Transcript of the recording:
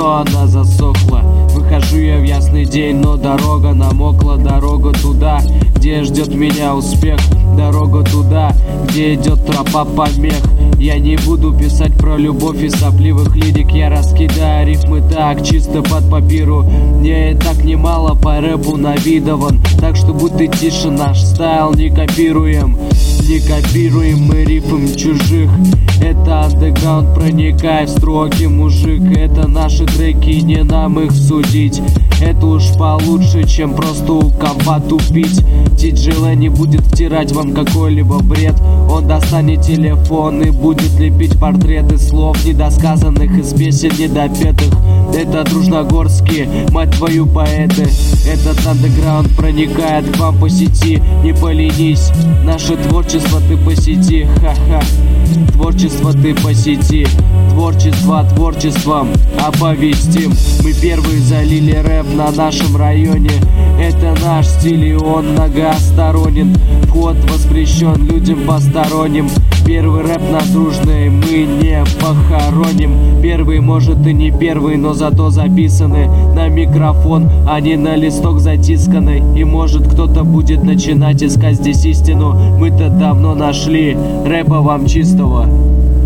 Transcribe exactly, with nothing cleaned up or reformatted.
но она засохла. Выхожу я в ясный день, но дорога намокла. Дорога туда, где ждет меня успех. Дорога туда, где идет тропа помех. Я не буду писать про любовь и сопливых лирик. Я раскидаю рифмы так, чисто под папиру. Мне и так немало по рэпу навидован, так что будь ты тише, наш стайл не копируем. Не копируем мы рифм чужих. Это андеграунд, проникай в строки, мужик. Это наши треки, не нам их судить. Это уж получше, чем просто у компа тупить. Ти-Джей не будет втирать вам какой-либо бред. Он достанет телефон и будет лепить портреты слов недосказанных из песен недопетых. Это дружногорские, мать твою, поэты. Этот андеграунд проникает к вам по сети. Не поленись, наше творчество ты посети. Ха-ха, творчество ты посети. Творчество творчеством оповестим. Мы первые залили рэп на нашем районе. Это наш стиль, и он многосторонен. Вход воспрещен людям посторонним. Первый рэп наш дружный, мы не похороним. Первый, может и не первый, но зато записаны на микрофон, а не на листок затисканный. И может кто-то будет начинать искать здесь истину. Мы-то давно нашли рэпа вам чистого.